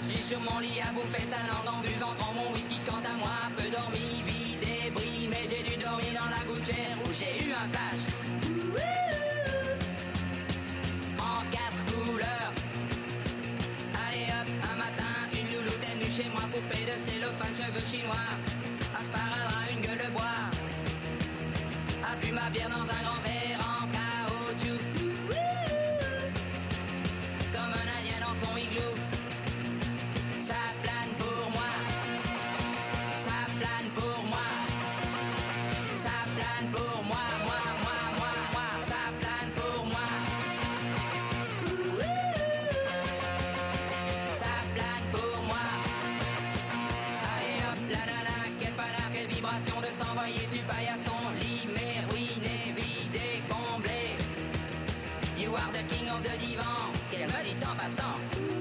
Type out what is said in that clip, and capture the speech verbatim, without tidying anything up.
Assis sur mon lit à bouffer sa langue en buvant grand mon whisky. Quant à moi, peu dormi, vie débris. Mais j'ai dû dormir dans la gouttière où j'ai eu un flash. En quatre couleurs. Allez hop, un matin, une louloute est venue chez moi. Poupée de cellophane, cheveux chinois. Un sparadrap, une gueule de bois. A bu ma bière dans un grand verre en caoutchouc. Comme un indien dans son igloo. Ça plane pour moi. Ça plane pour moi. Ça plane pour moi, moi, moi, moi, moi. Ça plane pour moi. Ça plane pour moi. Allez hop, la nana, quelle panard, quelle vibration de s'envoyer sur paillasson. Limé, ruiné, vidé, comblé. You are the king of the divan. Qu'elle me dit en passant.